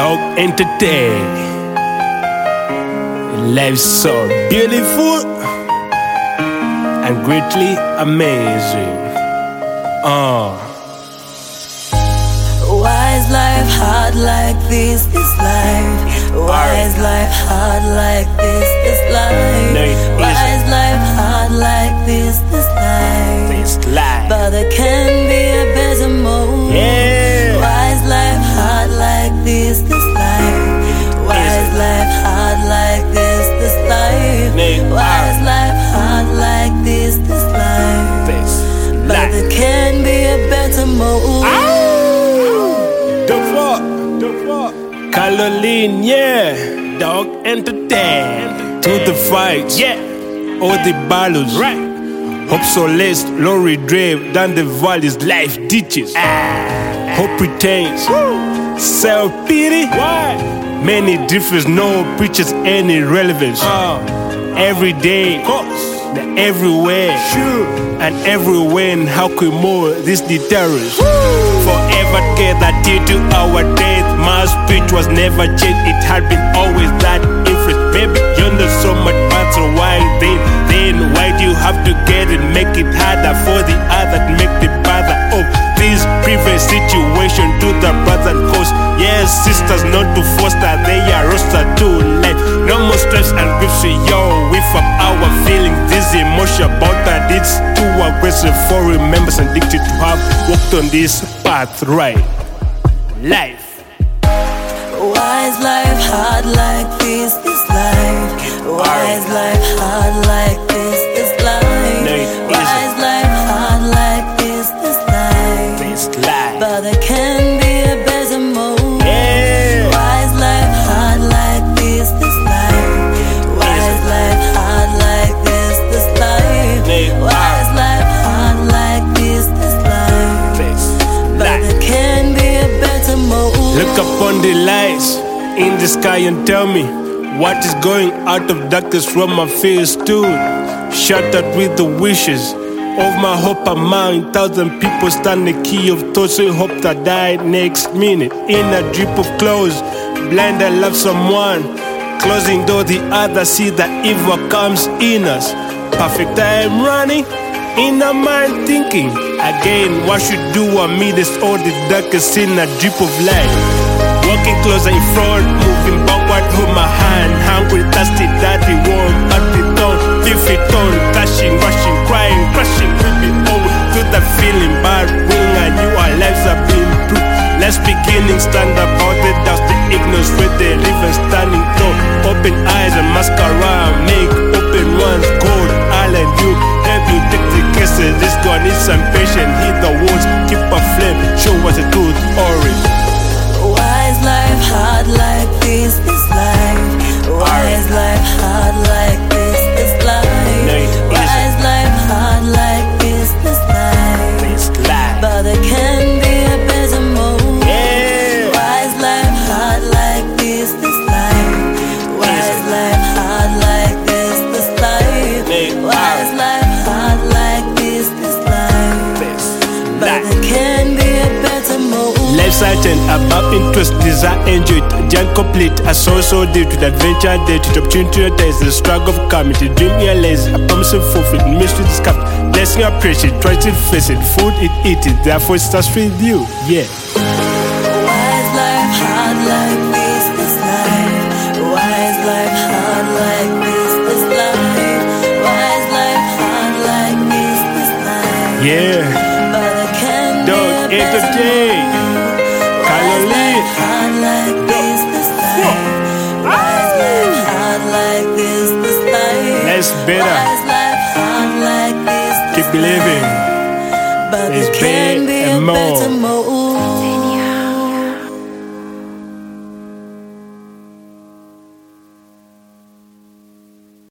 Dog entertain. Life's so beautiful and greatly amazing. Why is life hard like this life? Why is life hard like this life? Why is life hard like this life? But there can be a better mode. Yeah. Why is life hard like this life? Why is life hard like this life? Why is life hard like this life? But there can be a better mode. Caroline, yeah, dog entertain. To the fights, yeah, all the battles, right. Hope so less, Lori Drave, down the valleys, life ditches. Hope retains, self-pity, why? Many difference, no preachers, any relevance. Every day, everywhere, sure. And everywhere, and how could more this deterrence? Forever gathered here to our death. My speech was never changed, it had been always that influence. Baby, you know so much better, why then why do you have to get it? Make it harder for the other to make the bother of this previous situation to the brother cause. Yes, sisters not to foster, they are roster to life. No more stress and griefs, yo, we from our feelings. This emotion about that it's too aggressive for members addicted to have walked on this path, right? Life. Why is life hard like this life? Why is life hard like this life? Why is life hard like this life? But there can be a better mode. Yeah. Why is life hard like this life? Why is life hard like this life? Why is life hard like this life? But there can be a better mode. Look upon the lights in the sky and tell me what is going out of darkness from my fears stood. Shattered with the wishes of my hope and mind. 1,000 people stand the key of thoughts who hope that die next minute. In a drip of clothes, blind I love someone. Closing door, the other see that evil comes in us. Perfect time running, in our mind thinking. Again, what should do amidst all the darkest in a drip of light? Walking closer in front, moving backward, hold my hand. Hungry, thirsty, dirty, warm, at the dawn, 50 ton, clashing, rushing, crying, crashing, creeping over to the feeling bad. Wing and you, our lives have been through. Let's beginning, stand up, all the doubts, the ignorance, where they live and standing tall. Open eyes and mascara, make open ones, gold, island, you. Help you take the cases, this God needs some patience. Hit the walls, keep a flame, show us a good orange. Why is life hard like this life? Why is life hard like this life? Why is life hard like this life? But there can be a better mode. Why is life hard like this life? Why is life hard like this life? Why is life hard like this life? But there can be a better mode. Life certain, above interest, desire, enjoy it, giant complete. A soul so deep with adventure, date with opportunity, there's the struggle of coming to dream, you're lazy, a promise of fulfilled, mystery discovered, blessing, appreciate, try to face it, food, eat it, therefore it starts with you, yeah. Why is life hard like this life? Why is life hard like this life? Why is life hard like this life? Yeah. But there can be Dog a better entertain. mode. Why is life hard like this life? Why is life hard like this life? That's better. Why is life hard like this Keep believing. But There's there can be better a and more. better mode.